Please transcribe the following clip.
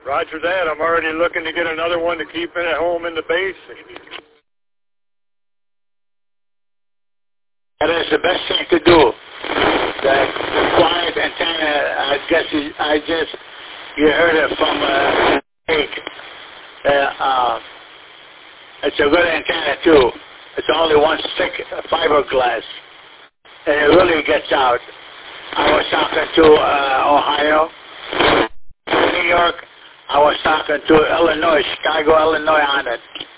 Roger that. I'm already looking to get another one to keep at home in the base. That is the best thing to do. The quiet antenna, you heard it from it's a good antenna too. It's only one thick fiberglass, and it really gets out. I was talking to Ohio, New York. I was talking to Illinois, Chicago, Illinois on it.